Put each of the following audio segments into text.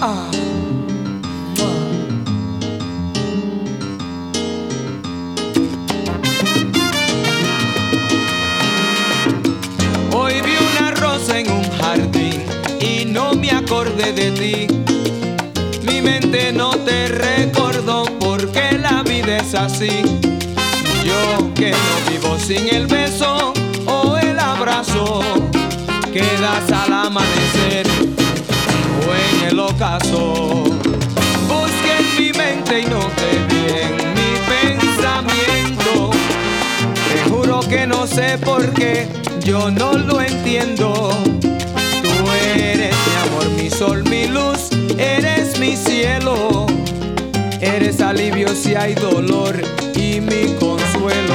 Ah, hoy vi una rosa en un jardín y no me acordé de ti. Mi mente no te recordó porque la vida es así. Yo que no vivo sin el beso o el abrazo que das al amanecer o en el ocaso. Busqué en mi mente y no te vi en mi pensamiento. Te juro que no sé por qué, yo no lo entiendo. Tú eres mi amor, mi sol, mi luz, eres mi cielo. Eres alivio si hay dolor y mi consuelo.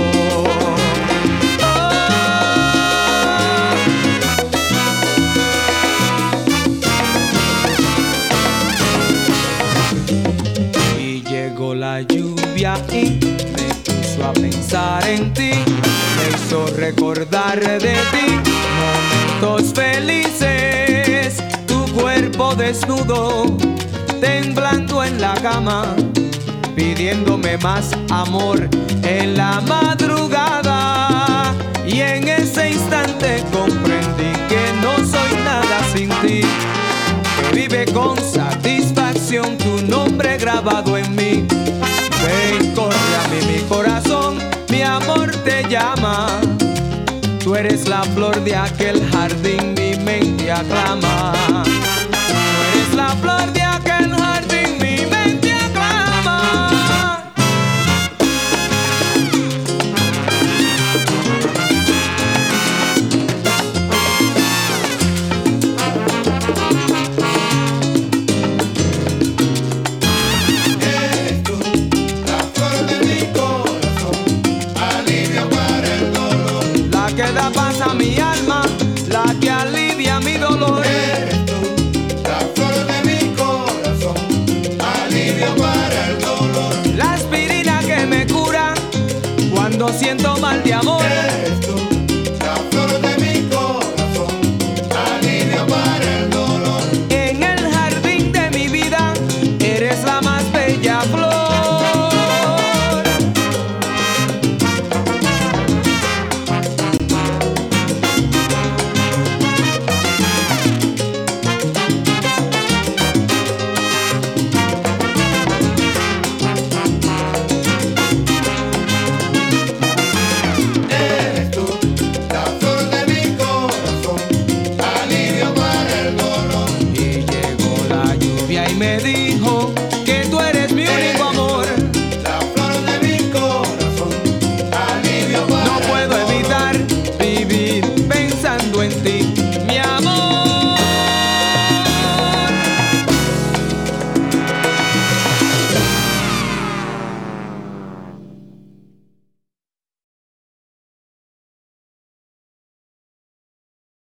Y llegó la lluvia y me puso a pensar en ti. Me hizo recordar de ti momentos felices. Tu cuerpo desnudo, temblando en la cama, pidiéndome más amor en la madrugada. Y en ese instante comprendí que no soy nada sin ti, que vive con satisfacción tu nombre grabado en mí. Ven, corre a mí mi corazón, mi amor te llama. Tú eres la flor de aquel jardín, mi mente aclama. Tú eres la flor de aquel jardín, mi mente aclama. Eres tú, la flor de mi corazón, alivio para el dolor. La que da paz a mi alma, la que alivia mi dolor. Eres tú, la flor de mi corazón, alivio para el dolor. La aspirina que me cura cuando siento mal de amor. Eres tú, la flor de mi corazón, alivio para el dolor. En el jardín de mi vida eres la más bella flor. Eres tú, la flor de mi corazón, alivio para el dolor. Y llegó la lluvia y me dijo